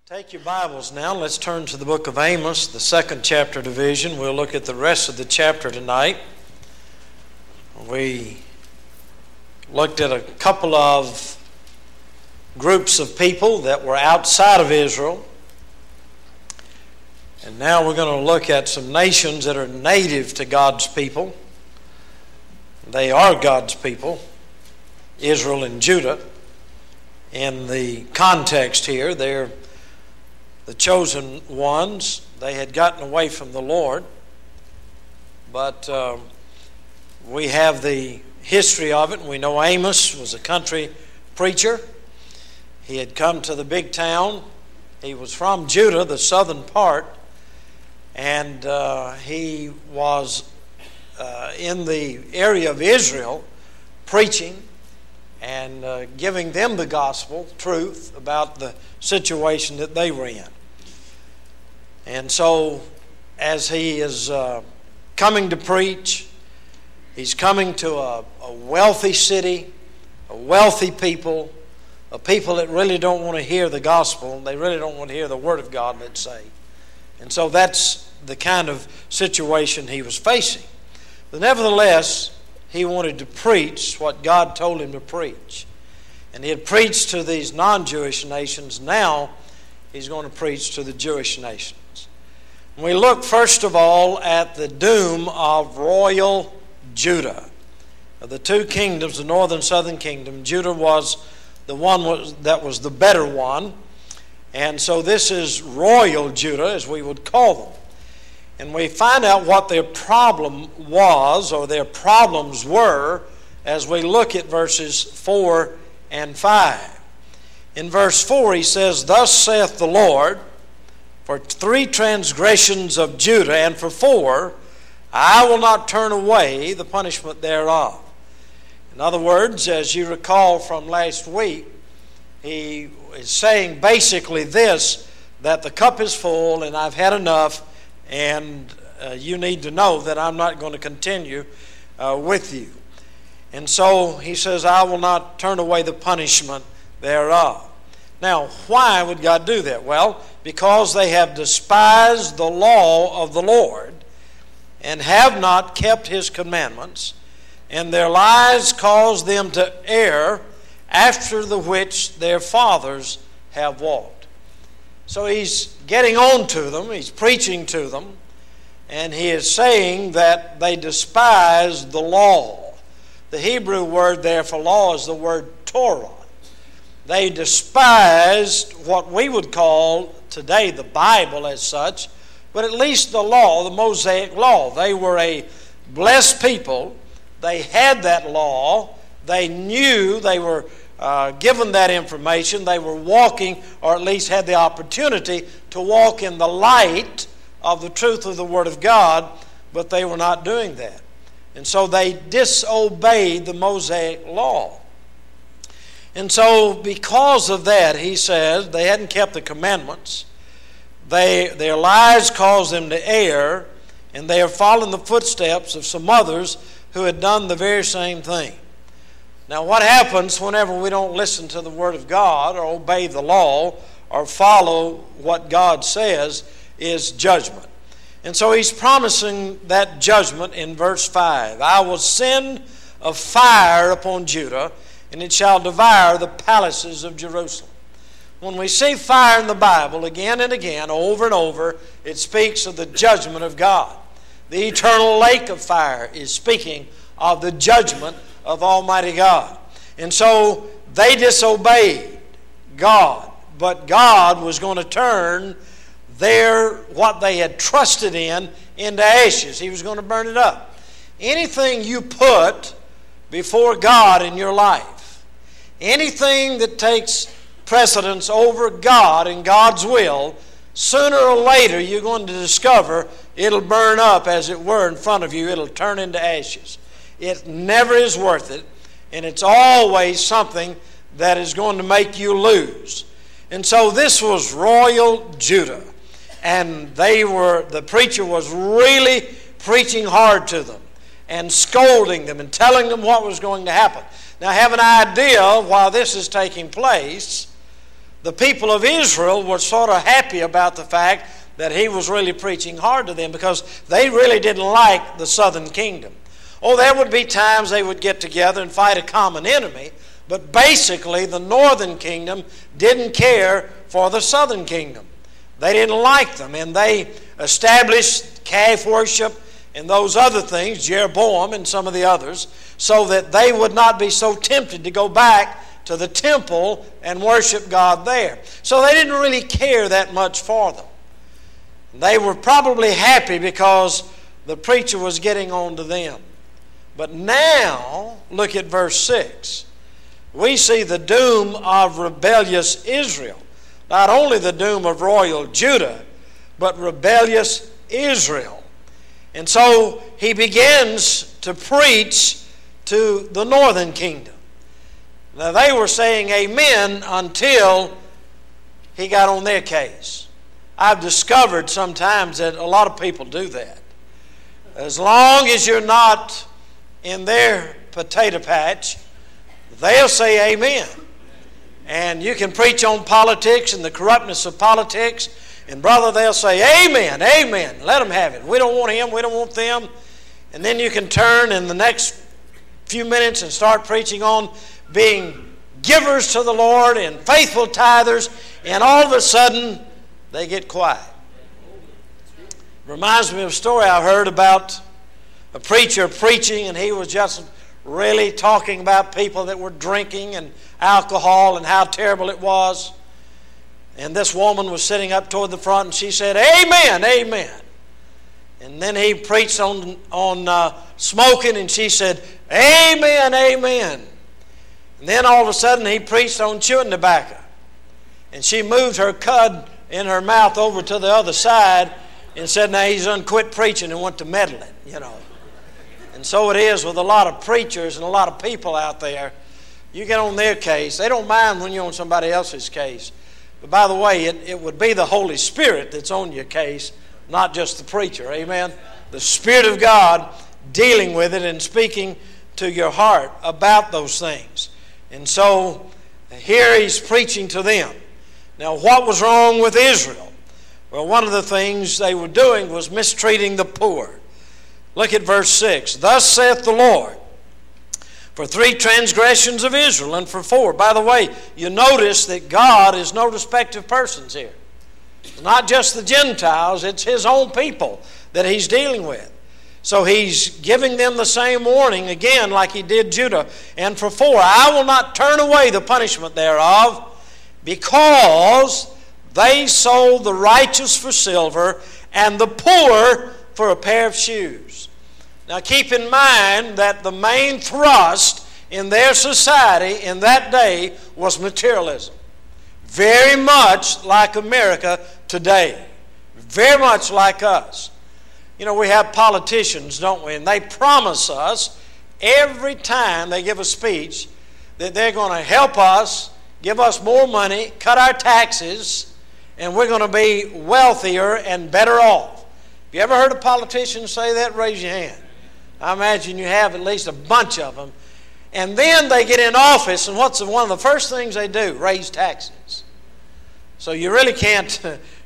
Take your Bibles now. Let's turn to the book of Amos, the second chapter division. We'll look at the rest of the chapter tonight. We looked at a couple of groups of people that were outside of Israel. And now we're going to look at some nations that are native to God's people. They are God's people, Israel and Judah. In the context here, they're the chosen ones. They had gotten away from the Lord. But we have the history of it. We know Amos was a country preacher. He had come to the big town. He was from Judah, the southern part. And he was in the area of Israel preaching and giving them the gospel, truth about the situation that they were in. And so as he is coming to preach, he's coming to a wealthy city, a wealthy people, a people that really don't want to hear the gospel. They really don't want to hear the word of God, let's say. And so that's the kind of situation he was facing. But nevertheless, he wanted to preach what God told him to preach. And he had preached to these non-Jewish nations. Now he's going to preach to the Jewish nations. We look first of all at the doom of royal Judah. Of the two kingdoms, the northern and southern kingdom, Judah was the one that was the better one. And so this is royal Judah, as we would call them. And we find out what their problem was, or their problems were, as we look at verses 4 and 5. In verse 4 he says, "Thus saith the Lord, for 3 transgressions of Judah, and for 4, I will not turn away the punishment thereof." In other words, as you recall from last week, he is saying basically this, that the cup is full and I've had enough, and you need to know that I'm not going to continue with you. And so he says, I will not turn away the punishment thereof. Now, why would God do that? Well, because they have despised the law of the Lord and have not kept his commandments, and their lies cause them to err after the which their fathers have walked. So he's getting on to them, he's preaching to them, and he is saying that they despise the law. The Hebrew word there for law is the word Torah. They despised what we would call today the Bible as such, but at least the law, the Mosaic law. They were a blessed people. They had that law. They knew, they were given that information. They were walking, or at least had the opportunity to walk in the light of the truth of the Word of God, but they were not doing that. And so they disobeyed the Mosaic law. And so because of that, he says, they hadn't kept the commandments. Their lies caused them to err, and they have followed the footsteps of some others who had done the very same thing. Now, what happens whenever we don't listen to the Word of God or obey the law or follow what God says is judgment. And so he's promising that judgment in verse 5. I will send a fire upon Judah, and it shall devour the palaces of Jerusalem. When we see fire in the Bible again and again, over and over, it speaks of the judgment of God. The eternal lake of fire is speaking of the judgment of Almighty God. And so they disobeyed God, but God was going to turn what they had trusted in into ashes. He was going to burn it up. Anything you put before God in your life, anything that takes precedence over God and God's will, sooner or later you're going to discover it'll burn up, as it were, in front of you. It'll turn into ashes. It never is worth it, and it's always something that is going to make you lose. And so this was royal Judah, and the preacher was really preaching hard to them and scolding them and telling them what was going to happen. Now, have an idea while this is taking place, the people of Israel were sort of happy about the fact that he was really preaching hard to them, because they really didn't like the southern kingdom. Oh, there would be times they would get together and fight a common enemy, but basically the northern kingdom didn't care for the southern kingdom. They didn't like them, and they established calf worship and those other things, Jeroboam and some of the others, so that they would not be so tempted to go back to the temple and worship God there. So they didn't really care that much for them. They were probably happy because the preacher was getting on to them. But now, look at verse 6. We see the doom of rebellious Israel. Not only the doom of royal Judah, but rebellious Israel. And so he begins to preach to the northern kingdom. Now they were saying amen until he got on their case. I've discovered sometimes that a lot of people do that. As long as you're not in their potato patch, they'll say amen. And you can preach on politics and the corruptness of politics, and brother, they'll say amen, amen. Let them have it. We don't want him, we don't want them. And then you can turn in the next few minutes and start preaching on being givers to the Lord and faithful tithers, and all of a sudden they get quiet. Reminds me of a story I heard about a preacher preaching, and he was just really talking about people that were drinking and alcohol and how terrible it was. And this woman was sitting up toward the front, and she said, amen, amen. And then he preached on smoking, and she said, amen, amen. And then all of a sudden he preached on chewing tobacco. And she moved her cud in her mouth over to the other side and said, now he's unquit preaching and went to meddling, you know. And so it is with a lot of preachers and a lot of people out there. You get on their case. They don't mind when you're on somebody else's case. But by the way, it would be the Holy Spirit that's on your case, not just the preacher. Amen? The Spirit of God dealing with it and speaking to your heart about those things. And so here he's preaching to them. Now, what was wrong with Israel? Well, one of the things they were doing was mistreating the poor. Look at verse 6. Thus saith the Lord, for 3 transgressions of Israel, and for 4. By the way, you notice that God is no respecter of persons here. It's not just the Gentiles, it's his own people that he's dealing with. So he's giving them the same warning again like he did Judah. And for 4, I will not turn away the punishment thereof, because they sold the righteous for silver and the poor for a pair of shoes. Now keep in mind that the main thrust in their society in that day was materialism. Very much like America today. Very much like us. You know, we have politicians, don't we? And they promise us every time they give a speech that they're going to help us, give us more money, cut our taxes, and we're going to be wealthier and better off. Have you ever heard a politician say that? Raise your hand. I imagine you have at least a bunch of them. And then they get in office, and what's one of the first things they do? Raise taxes. So you really can't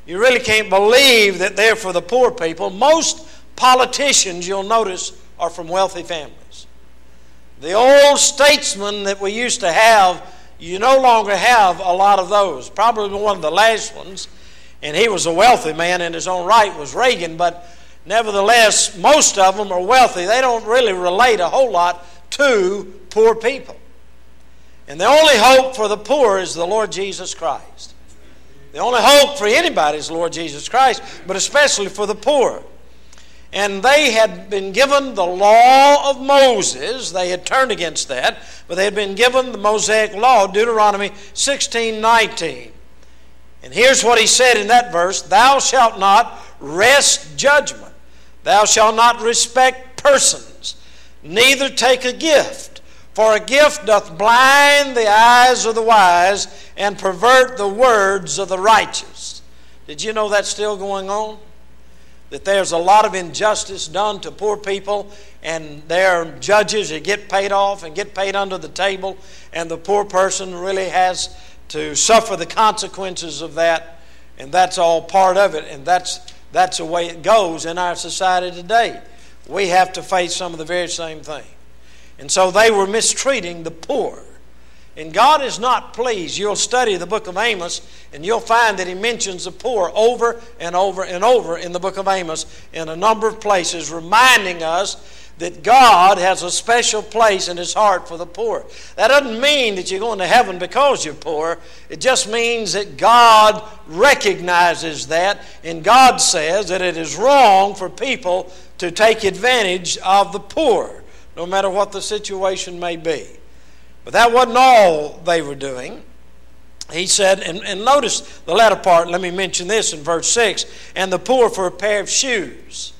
believe that they're for the poor people. Most politicians, you'll notice, are from wealthy families. The old statesmen that we used to have, you no longer have a lot of those. Probably one of the last ones, and he was a wealthy man in his own right, was Reagan, but nevertheless, most of them are wealthy. They don't really relate a whole lot to poor people. And the only hope for the poor is the Lord Jesus Christ. The only hope for anybody is the Lord Jesus Christ, but especially for the poor. And they had been given the law of Moses. They had turned against that, but they had been given the Mosaic law, Deuteronomy 16:19. And here's what he said in that verse: thou shalt not wrest judgment. Thou shalt not respect persons, neither take a gift. For a gift doth blind the eyes of the wise and pervert the words of the righteous. Did you know that's still going on? That there's a lot of injustice done to poor people, and there are judges that get paid off and get paid under the table, and the poor person really has to suffer the consequences of that, and that's all part of it, and that's the way it goes in our society today. We have to face some of the very same thing. And so they were mistreating the poor. And God is not pleased. You'll study the book of Amos, and you'll find that He mentions the poor over and over and over in the book of Amos in a number of places, reminding us that God has a special place in His heart for the poor. That doesn't mean that you're going to heaven because you're poor. It just means that God recognizes that, and God says that it is wrong for people to take advantage of the poor, no matter what the situation may be. But that wasn't all they were doing. He said, and notice the latter part, let me mention this in verse 6, and the poor for a pair of shoes.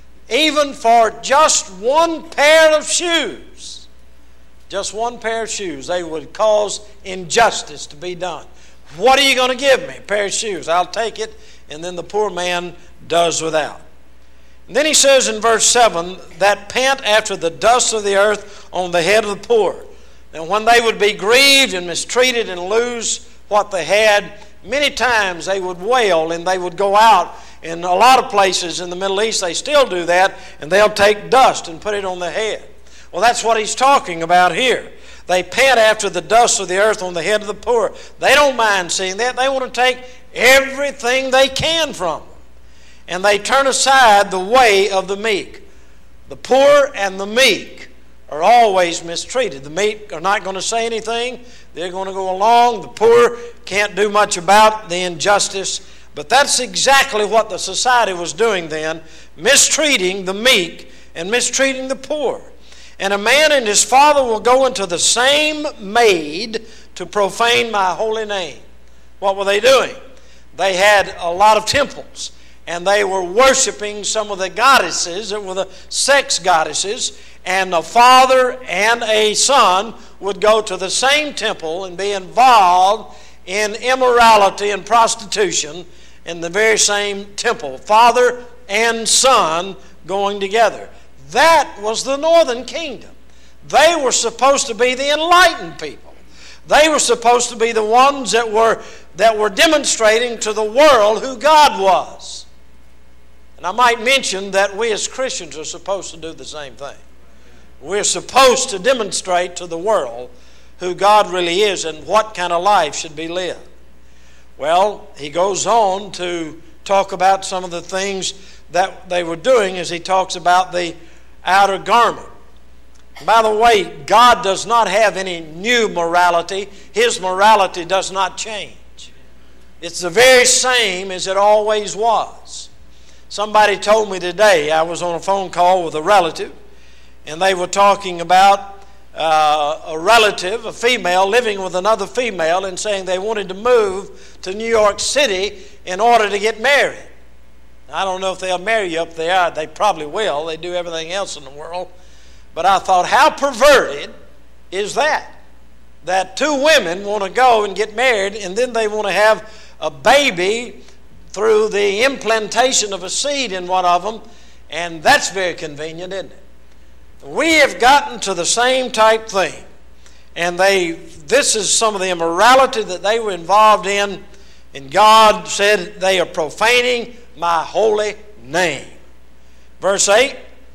Even for just one pair of shoes. Just one pair of shoes. They would cause injustice to be done. What are you going to give me? A pair of shoes. I'll take it. And then the poor man does without. And then he says in verse 7, that pant after the dust of the earth on the head of the poor. And when they would be grieved and mistreated and lose what they had, many times they would wail and they would go out. In a lot of places in the Middle East, they still do that, and they'll take dust and put it on the head. Well, that's what he's talking about here. They pant after the dust of the earth on the head of the poor. They don't mind seeing that. They want to take everything they can from them. And they turn aside the way of the meek. The poor and the meek are always mistreated. The meek are not going to say anything. They're going to go along. The poor can't do much about the injustice. But that's exactly what the society was doing then, mistreating the meek and mistreating the poor. And a man and his father will go into the same maid to profane my holy name. What were they doing? They had a lot of temples, and they were worshiping some of the goddesses that were the sex goddesses, and a father and a son would go to the same temple and be involved in immorality and prostitution in the very same temple. Father and son going together. That was the northern kingdom. They were supposed to be the enlightened people. They were supposed to be the ones that were demonstrating to the world who God was. And I might mention that we as Christians are supposed to do the same thing. We're supposed to demonstrate to the world who God really is and what kind of life should be lived. Well, he goes on to talk about some of the things that they were doing as he talks about the outer garment. By the way, God does not have any new morality. His morality does not change. It's the very same as it always was. Somebody told me today, I was on a phone call with a relative, and they were talking about a relative, a female, living with another female and saying they wanted to move to New York City in order to get married. I don't know if they'll marry you up there. They probably will. They do everything else in the world. But I thought, how perverted is that? That two women want to go and get married, and then they want to have a baby through the implantation of a seed in one of them, and that's very convenient, isn't it? We have gotten to the same type thing. And this is some of the immorality that they were involved in. And God said they are profaning my holy name. Verse 8,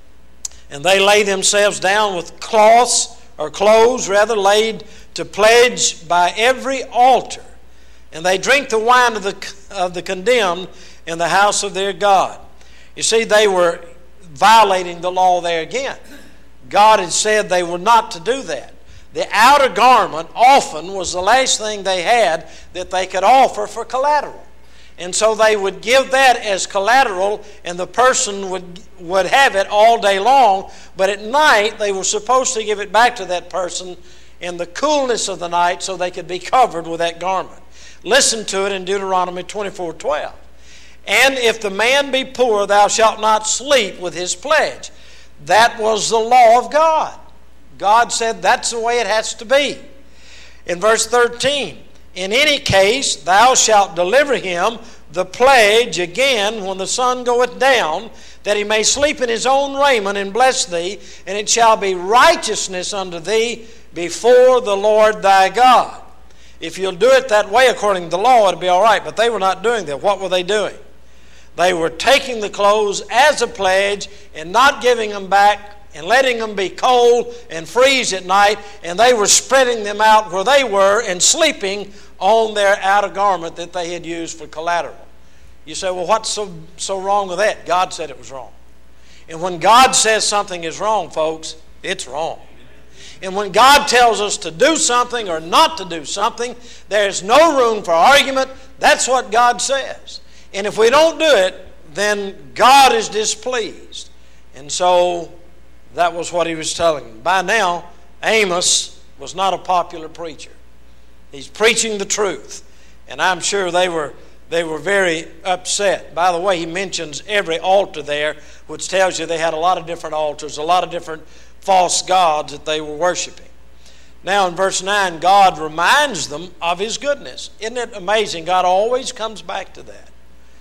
and they lay themselves down with clothes laid to pledge by every altar. And they drink the wine of the condemned in the house of their God. You see, they were violating the law there again. God had said they were not to do that. The outer garment often was the last thing they had that they could offer for collateral. And so they would give that as collateral, and the person would have it all day long, but at night they were supposed to give it back to that person in the coolness of the night so they could be covered with that garment. Listen to it in Deuteronomy 24:12. And if the man be poor, thou shalt not sleep with his pledge. That was the law of God. God said that's the way it has to be. In verse 13, in any case thou shalt deliver him the pledge again when the sun goeth down, that he may sleep in his own raiment and bless thee, and it shall be righteousness unto thee before the Lord thy God. if you'll do it that way according to the law, it'll be all right. But they were not doing that. What were they doing? They were taking the clothes as a pledge and not giving them back and letting them be cold and freeze at night, and they were spreading them out where they were and sleeping on their outer garment that they had used for collateral. You say, well, what's so wrong with that? God said it was wrong. And when God says something is wrong, folks, it's wrong. And when God tells us to do something or not to do something, there's no room for argument. That's what God says. And if we don't do it, then God is displeased. And so that was what he was telling them. By now, Amos was not a popular preacher. He's preaching the truth. And I'm sure they were very upset. By the way, he mentions every altar there, which tells you they had a lot of different altars, a lot of different false gods that they were worshiping. Now in verse 9, God reminds them of his goodness. Isn't it amazing? God always comes back to that.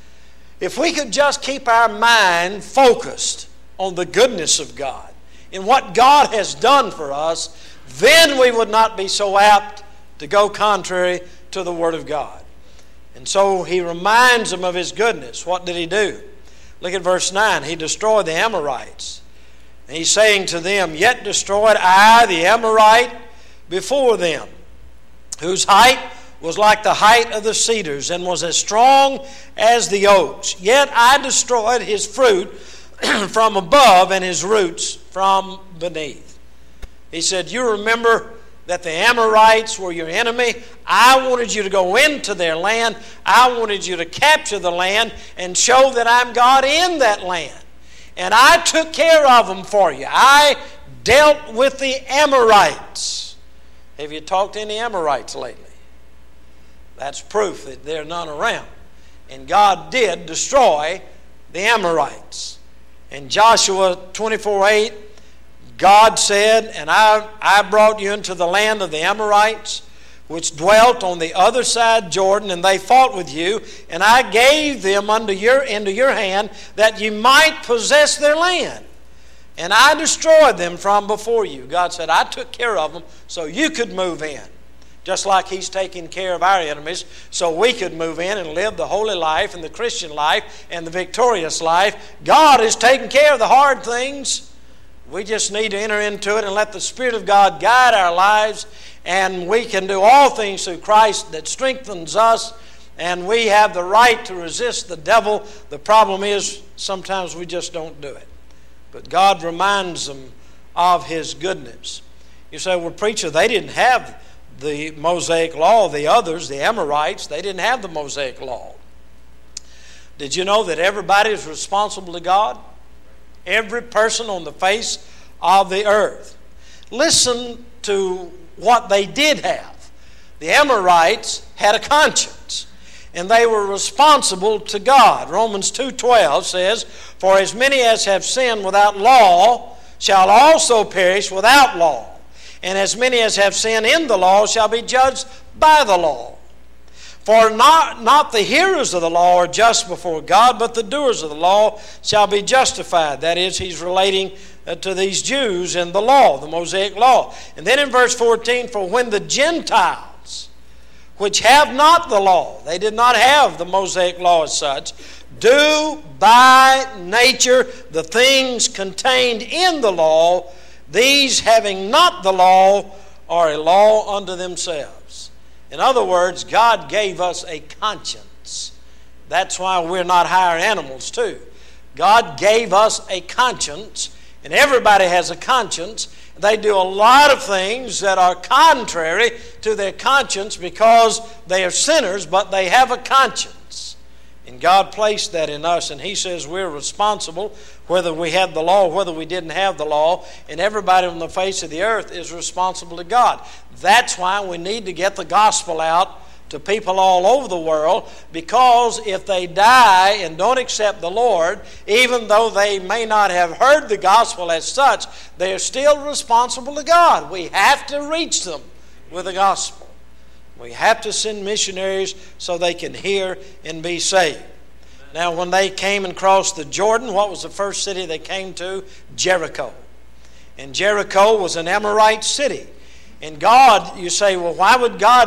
If we could just keep our mind focused on the goodness of God and what God has done for us, then we would not be so apt to go contrary to the Word of God. And so he reminds them of his goodness. What did he do? Look at verse 9. He destroyed the Amorites. And he's saying to them, yet destroyed I the Amorite before them, whose height was like the height of the cedars, and was as strong as the oaks. Yet I destroyed his fruit from above, and his roots from beneath. He said, you remember that the Amorites were your enemy? I wanted you to go into their land. I wanted you to capture the land and show that I'm God in that land. And I took care of them for you. I dealt with the Amorites. Have you talked to any Amorites lately? That's proof that there are none around. And God did destroy the Amorites. In Joshua 24:8, God said, and I brought you into the land of the Amorites, which dwelt on the other side Jordan, and they fought with you, and I gave them into your hand, that you might possess their land. And I destroyed them from before you. God said, I took care of them so you could move in. Just like he's taking care of our enemies so we could move in and live the holy life and the Christian life and the victorious life. God is taking care of the hard things. We just need to enter into it and let the Spirit of God guide our lives, and we can do all things through Christ that strengthens us, and we have the right to resist the devil. The problem is sometimes we just don't do it. But God reminds them of his goodness. You say, well, preacher, they didn't have the Mosaic law. The others, the Amorites, they didn't have the Mosaic law. Did you know that everybody is responsible to God? Every person on the face of the earth. Listen to what they did have. The Amorites had a conscience, and they were responsible to God. Romans 2:12 says, for as many as have sinned without law shall also perish without law. And as many as have sinned in the law shall be judged by the law. For not the hearers of the law are just before God, but the doers of the law shall be justified. That is, he's relating to these Jews in the law, the Mosaic law. And then in verse 14, for when the Gentiles, which have not the law, they did not have the Mosaic law as such, do by nature the things contained in the law, these having not the law are a law unto themselves. In other words, God gave us a conscience. That's why we're not higher animals too. God gave us a conscience, and everybody has a conscience. They do a lot of things that are contrary to their conscience because they are sinners, but they have a conscience. And God placed that in us, and he says we're responsible whether we had the law or whether we didn't have the law, and everybody on the face of the earth is responsible to God. That's why we need to get the gospel out to people all over the world, because if they die and don't accept the Lord, even though they may not have heard the gospel as such, they are still responsible to God. We have to reach them with the gospel. We have to send missionaries so they can hear and be saved. Now, when they came and crossed the Jordan, what was the first city they came to? Jericho. And Jericho was an Amorite city. And God, you say, well, why would God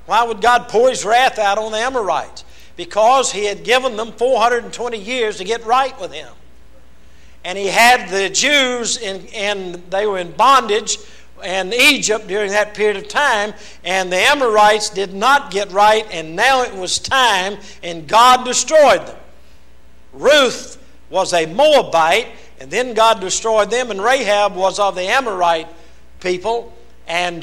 Why would God pour His wrath out on the Amorites? Because He had given them 420 years to get right with Him. And He had the Jews, and they were in bondage in Egypt during that period of time, and the Amorites did not get right, and now it was time, and God destroyed them. Ruth was a Moabite, and then God destroyed them, and Rahab was of the Amorite people, and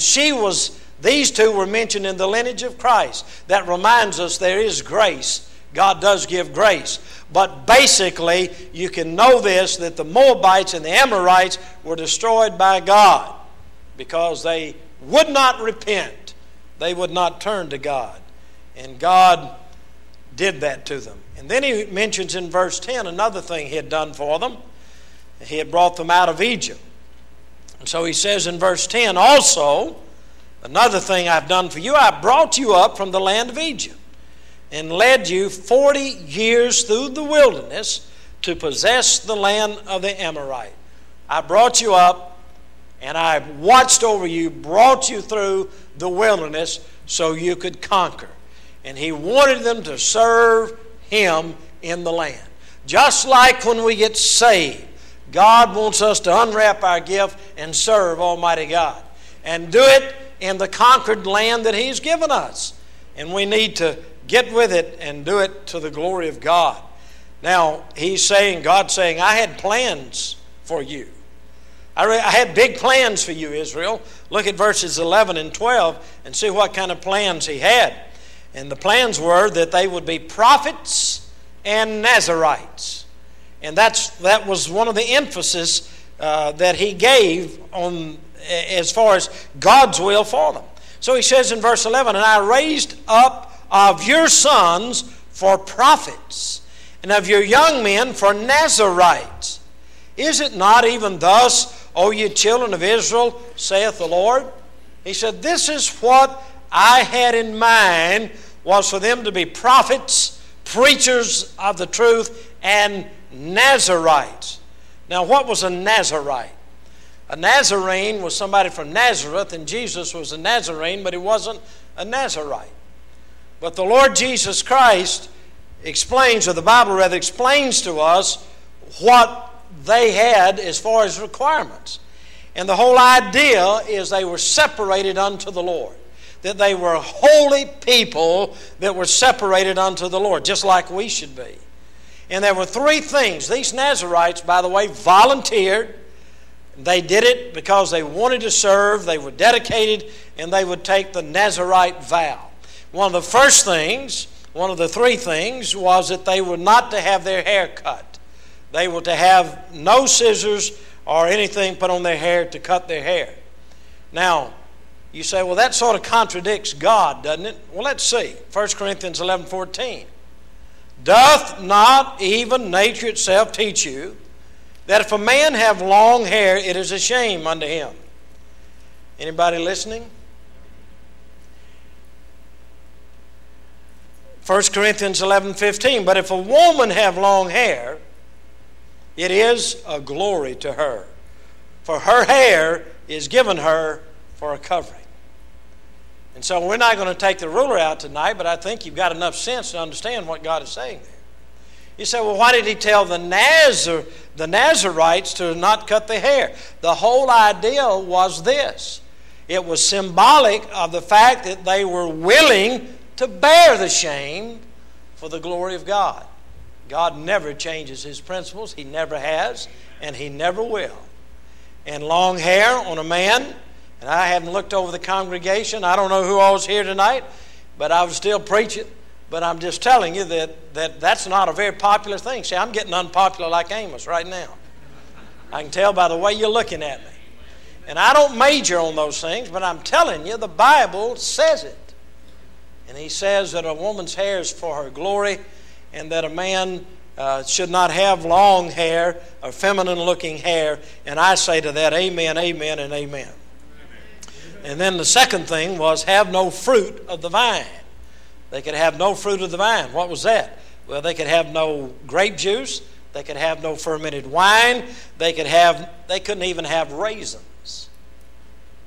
these two were mentioned in the lineage of Christ. That reminds us there is grace. God does give grace. But basically, you can know this, that the Moabites and the Amorites were destroyed by God because they would not repent. They would not turn to God. And God did that to them. And then He mentions in verse 10 another thing He had done for them. He had brought them out of Egypt. And so He says in verse 10, also, another thing I've done for you, I brought you up from the land of Egypt and led you 40 years through the wilderness to possess the land of the Amorite. I brought you up and I watched over you, brought you through the wilderness so you could conquer. And He wanted them to serve Him in the land. Just like when we get saved, God wants us to unwrap our gift and serve Almighty God. And do it in the conquered land that He's given us. And we need to get with it and do it to the glory of God. Now, God's saying, I had plans for you. I had big plans for you, Israel. Look at verses 11 and 12 and see what kind of plans He had. And the plans were that they would be prophets and Nazarites. And that was one of the emphasis that He gave on as far as God's will for them. So He says in verse 11, and I raised up of your sons for prophets, and of your young men for Nazarites. Is it not even thus, O ye children of Israel, saith the Lord? He said, this is what I had in mind, was for them to be prophets, preachers of the truth, and Nazarites. Now, what was a Nazarite? A Nazarene was somebody from Nazareth, and Jesus was a Nazarene, but He wasn't a Nazarite. But the Lord Jesus Christ explains, or the Bible rather explains to us what they had as far as requirements. And the whole idea is they were separated unto the Lord. That they were holy people that were separated unto the Lord, just like we should be. And there were three things. These Nazarites, by the way, volunteered. They did it because they wanted to serve, they were dedicated, and they would take the Nazarite vow. One of the first things, one of the three things, was that they were not to have their hair cut. They were to have no scissors or anything put on their hair to cut their hair. Now, you say, well, that sort of contradicts God, doesn't it? Well, let's see. 1 Corinthians 11:14. Doth not even nature itself teach you that if a man have long hair, it is a shame unto him? Anybody listening? 1 Corinthians 11:15. But if a woman have long hair, it is a glory to her, for her hair is given her for a covering. And so we're not going to take the ruler out tonight, but I think you've got enough sense to understand what God is saying there. You say, well, why did He tell the Nazarites to not cut their hair? The whole idea was this. It was symbolic of the fact that they were willing to bear the shame for the glory of God. God never changes His principles. He never has, and He never will. And long hair on a man, and I haven't looked over the congregation. I don't know who all is here tonight, but I would still preach it. But I'm just telling you that that's not a very popular thing. See, I'm getting unpopular like Amos right now. I can tell by the way you're looking at me. And I don't major on those things, but I'm telling you, the Bible says it. And He says that a woman's hair is for her glory, and that a man should not have long hair or feminine-looking hair. And I say to that, amen, amen, and amen. And then the second thing was have no fruit of the vine. They could have no fruit of the vine. What was that? Well, they could have no grape juice. They could have no fermented wine. They couldn't even have raisins.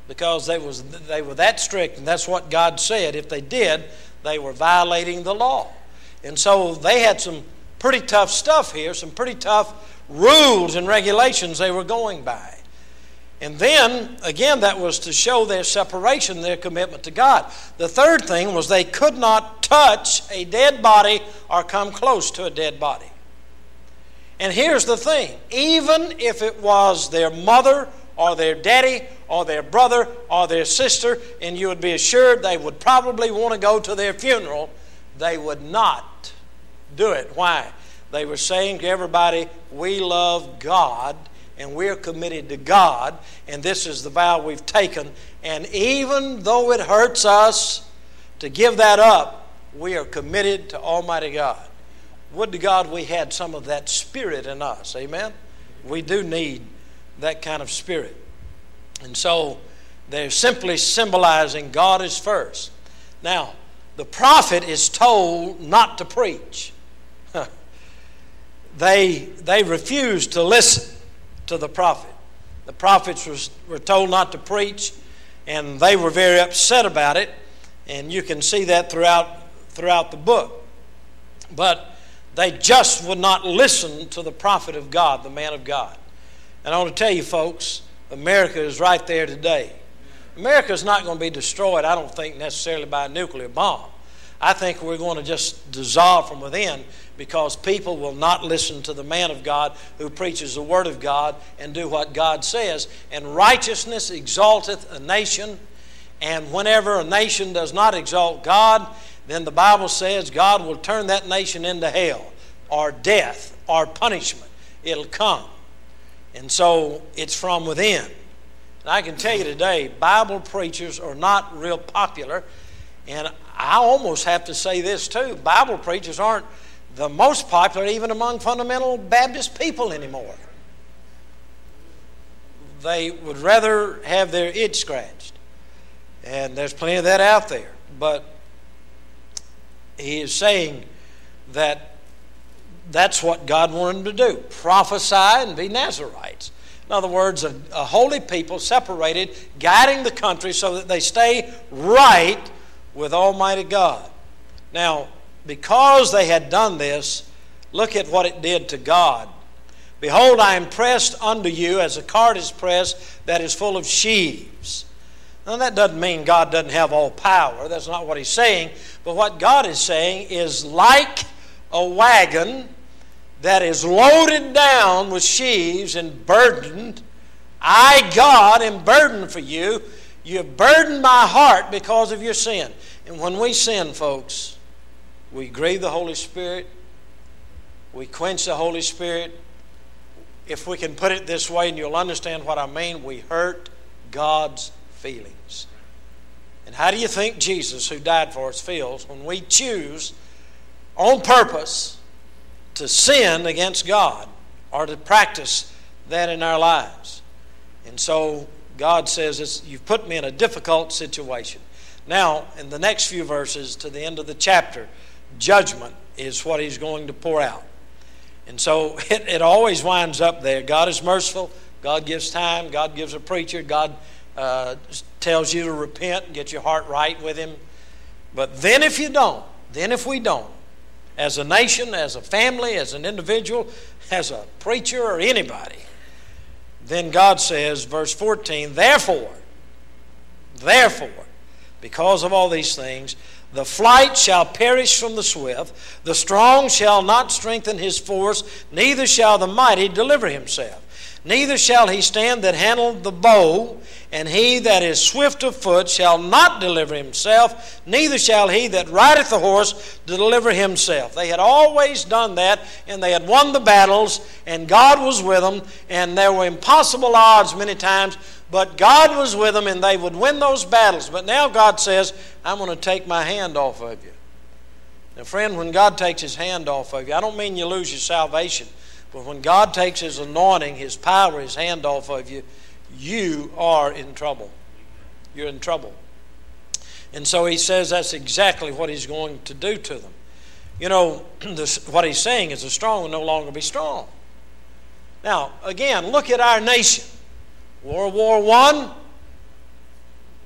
because they were that strict, and that's what God said. If they did, they were violating the law. And so they had some pretty tough stuff here, some pretty tough rules and regulations they were going by. And then, again, that was to show their separation, their commitment to God. The third thing was they could not touch a dead body or come close to a dead body. And here's the thing. Even if it was their mother or their daddy or their brother or their sister, and you would be assured they would probably want to go to their funeral, they would not do it. Why? They were saying to everybody, we love God and we're committed to God, and this is the vow we've taken. And even though it hurts us to give that up, we are committed to Almighty God. Would to God we had some of that spirit in us. Amen? We do need that kind of spirit. And so they're simply symbolizing God is first. Now, the prophet is told not to preach. They refused to listen to the prophet. The prophets were told not to preach, and they were very upset about it, and you can see that throughout the book. But they just would not listen to the prophet of God, the man of God. And I want to tell you, folks, America is right there today. America is not going to be destroyed, I don't think, necessarily by a nuclear bomb. I think we're going to just dissolve from within because people will not listen to the man of God who preaches the word of God and do what God says. And righteousness exalteth a nation, and whenever a nation does not exalt God, then the Bible says God will turn that nation into hell or death or punishment. It'll come. And so it's from within. And I can tell you today, Bible preachers are not real popular. And I almost have to say this too. Bible preachers aren't the most popular even among fundamental Baptist people anymore. They would rather have their itch scratched. And there's plenty of that out there. But he is saying that that's what God wanted them to do. Prophesy and be Nazarites. In other words, a holy people separated, guiding the country so that they stay right with Almighty God. Now, because they had done this, look at what it did to God. Behold, I am pressed unto you as a cart is pressed that is full of sheaves. Now, that doesn't mean God doesn't have all power. That's not what he's saying. But what God is saying is like a wagon that is loaded down with sheaves and burdened. I, God, am burdened for you. You have burdened my heart because of your sin. And when we sin, folks, we grieve the Holy Spirit. We quench the Holy Spirit. If we can put it this way, and you'll understand what I mean, we hurt God's feelings. And how do you think Jesus, who died for us, feels when we choose on purpose to sin against God or to practice that in our lives? And so God says, you've put me in a difficult situation. Now, in the next few verses to the end of the chapter, judgment is what he's going to pour out. And so it always winds up there. God is merciful. God gives time. God gives a preacher. God tells you to repent and get your heart right with him. But then if you don't, then if we don't, as a nation, as a family, as an individual, as a preacher or anybody, then God says, verse 14, Therefore, because of all these things, the flight shall perish from the swift, the strong shall not strengthen his force, neither shall the mighty deliver himself. Neither shall he stand that handleth the bow, and he that is swift of foot shall not deliver himself, neither shall he that rideth the horse deliver himself. They had always done that, and they had won the battles, and God was with them, and there were impossible odds many times, but God was with them, and they would win those battles. But now God says, I'm going to take my hand off of you. Now, friend, when God takes his hand off of you, I don't mean you lose your salvation, but when God takes his anointing, his power, his hand off of you, you are in trouble. You're in trouble. And so he says that's exactly what he's going to do to them. You know, what he's saying is the strong will no longer be strong. Now, again, look at our nation. World War I,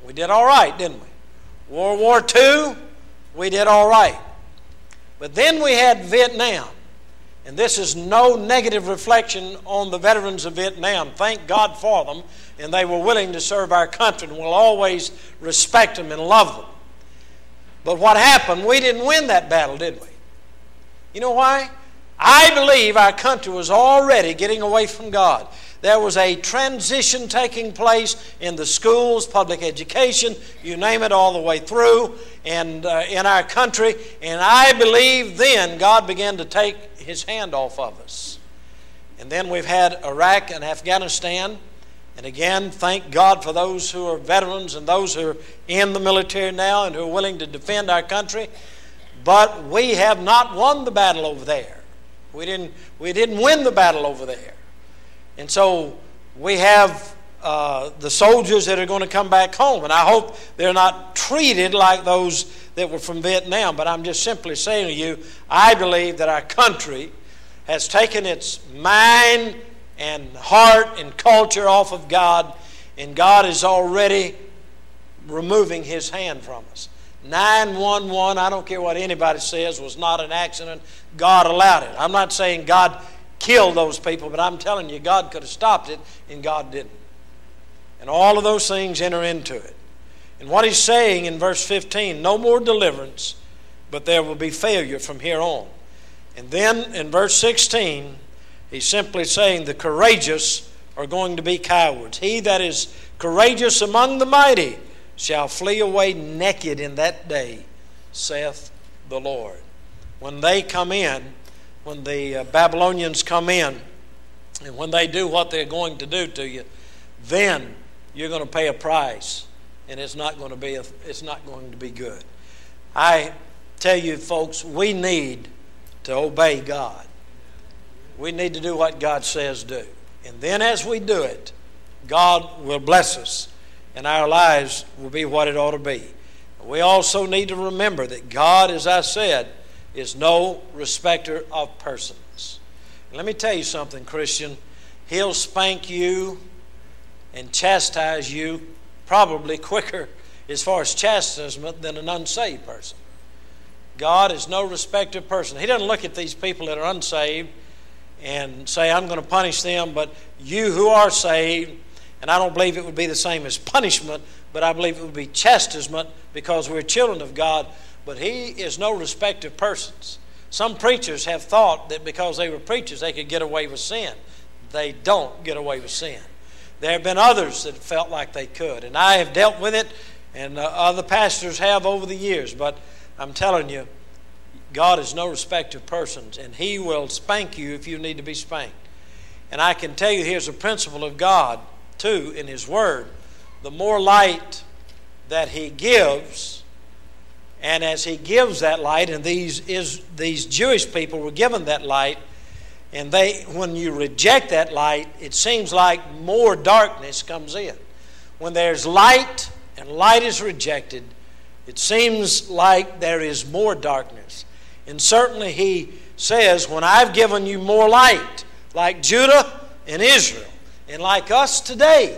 We did all right, didn't we? World War II, we did all right. But then we had Vietnam. And this is no negative reflection on the veterans of Vietnam. Thank God for them. And they were willing to serve our country. And we'll always respect them and love them. But what happened, we didn't win that battle, did we? You know why? I believe our country was already getting away from God. There was a transition taking place in the schools, public education, you name it, all the way through, and in our country. And I believe then God began to take His hand off of us. And then we've had Iraq and Afghanistan. And again, thank God for those who are veterans and those who are in the military now and who are willing to defend our country. But we have not won the battle over there. We didn't win the battle over there. And so we have the soldiers that are going to come back home. And I hope they're not treated like those that were from Vietnam. But I'm just simply saying to you, I believe that our country has taken its mind and heart and culture off of God. And God is already removing His hand from us. 9/11, I don't care what anybody says, was not an accident. God allowed it. I'm not saying God killed those people, but I'm telling you, God could have stopped it, and God didn't. And all of those things enter into it. And what He's saying in verse 15, no more deliverance, but there will be failure from here on. And then in verse 16, He's simply saying the courageous are going to be cowards. He that is courageous among the mighty shall flee away naked in that day, saith the Lord. When they come in, when the Babylonians come in, and when they do what they're going to do to you, then you're going to pay a price, and it's not going to be good. I tell you, folks, we need to obey God. We need to do what God says do. And then as we do it, God will bless us, and our lives will be what it ought to be. We also need to remember that God, as I said, is no respecter of persons. And let me tell you something, Christian. He'll spank you and chastise you probably quicker as far as chastisement than an unsaved person. God is no respecter of person. He doesn't look at these people that are unsaved and say, I'm going to punish them, but you who are saved, and I don't believe it would be the same as punishment, but I believe it would be chastisement because we're children of God. But He is no respecter of persons. Some preachers have thought that because they were preachers they could get away with sin. They don't get away with sin. There have been others that felt like they could, and I have dealt with it, and other pastors have over the years. But I'm telling you, God is no respecter of persons, and He will spank you if you need to be spanked. And I can tell you, here's a principle of God, too, in His Word. The more light that He gives, and as He gives that light, and these Jewish people were given that light, and when you reject that light, it seems like more darkness comes in. When there's light and light is rejected, it seems like there is more darkness. And certainly He says, when I've given you more light, like Judah and Israel, and like us today,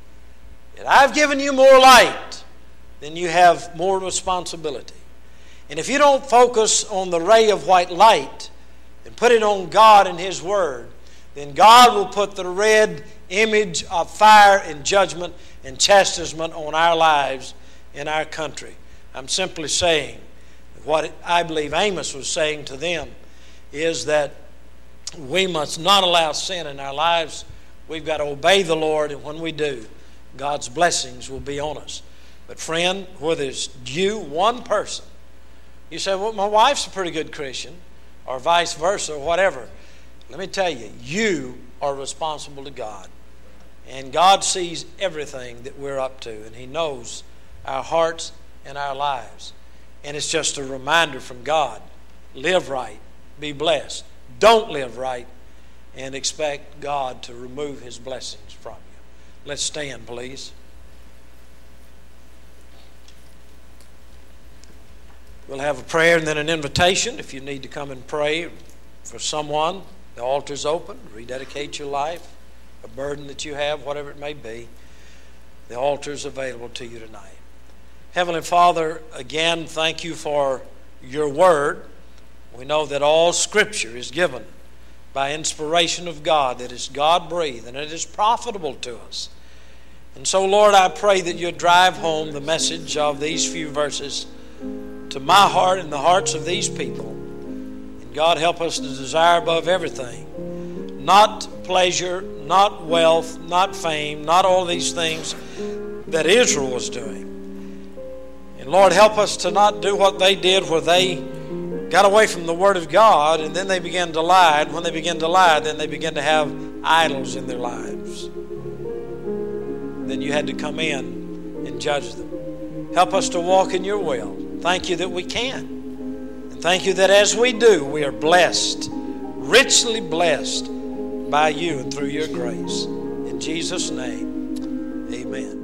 that I've given you more light, then you have more responsibility. And if you don't focus on the ray of white light and put it on God and His Word, then God will put the red image of fire and judgment and chastisement on our lives in our country. I'm simply saying what I believe Amos was saying to them is that we must not allow sin in our lives. We've got to obey the Lord, and when we do, God's blessings will be on us. But friend, whether it's you, one person, you say, well, my wife's a pretty good Christian, or vice versa, or whatever. Let me tell you, you are responsible to God. And God sees everything that we're up to, and He knows our hearts and our lives. And it's just a reminder from God. Live right. Be blessed. Don't live right and expect God to remove His blessings from you. Let's stand, please. We'll have a prayer and then an invitation. If you need to come and pray for someone, the altar's open. Rededicate your life, a burden that you have, whatever it may be. The altar's available to you tonight. Heavenly Father, again, thank you for your word. We know that all Scripture is given by inspiration of God, that is God-breathed, and it is profitable to us. And so, Lord, I pray that you'd drive home the message of these few verses to my heart and the hearts of these people. And God, help us to desire above everything, not pleasure, not wealth, not fame, not all these things that Israel was doing. And Lord, help us to not do what they did, where they got away from the Word of God and then they began to lie. And when they began to lie, then they began to have idols in their lives. Then you had to come in and judge them. Help us to walk in your will. Thank you that we can. And thank you that as we do, we are blessed, richly blessed by you and through your grace. In Jesus' name, amen.